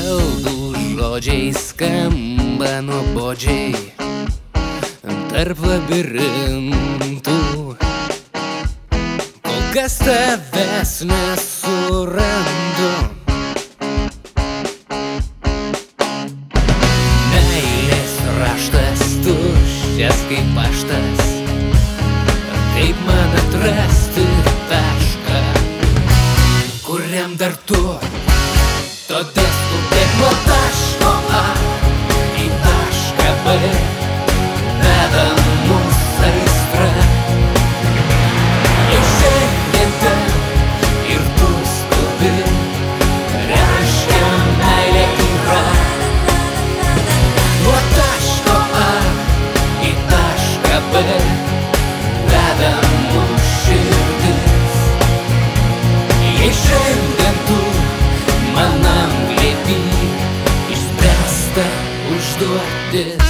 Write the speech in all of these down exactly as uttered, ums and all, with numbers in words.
Saldūs žodžiai skamba nuobodžiai tarp labirintų. Kol kas tavęs nesurandu. Meilės raštas tuščias kaip paštas. Kaip man atrasti tašką, kuriam dar tu? Todėl skubėk nuo taško A į tašką B, veda mus aistra. Jau šiandien ten ir tu skubi, reiškia meilė yra. Nuo taško A į tašką B veda mus širdis. Jei šiandien tu manam glėby išspręsta užduotis.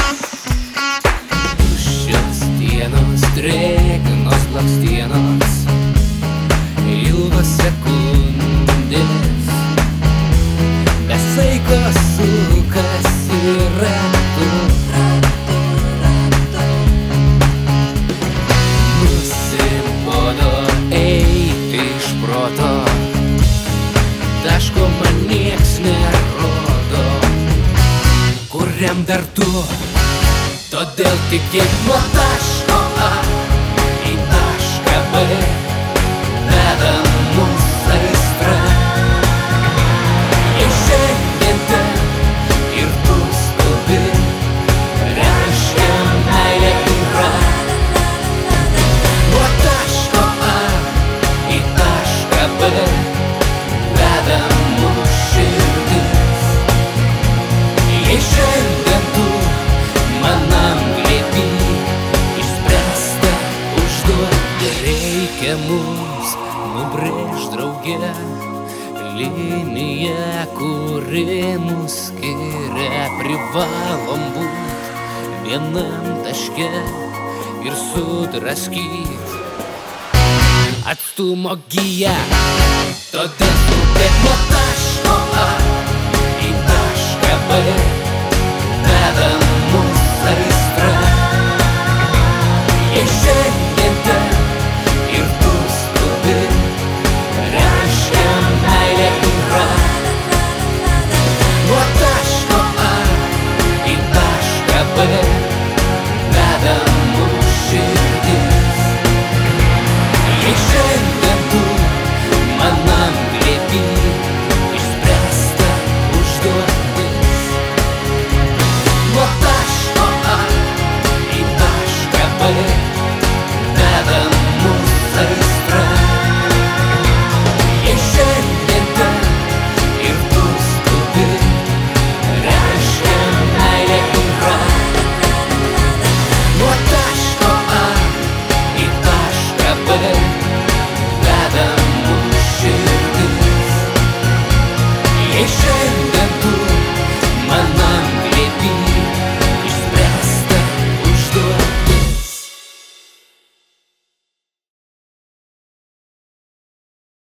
Tuščios dienos, drėgnos blakstienos, ilgos sekundės, be saiko sukasi ratu. Nusibodo eiti iš proto, taško man nieks nerodo, kuriam dar tu? Todėl tikėk nuo taško A į tašką B, veda mus aistra. Jei šiandien ten ir tu skubi, reiškia meilė yra. Nuo taško A į tašką B veda mus širdis. Jei šiandien tu manam glėby išspręsta užduotis. Reikia mums nubrėžt drauge liniją, kuri mus skiria. Privalom būt vienam taške ir sudraskyt atstumo giją. Todėl skubėk nuo taško A į tašką B.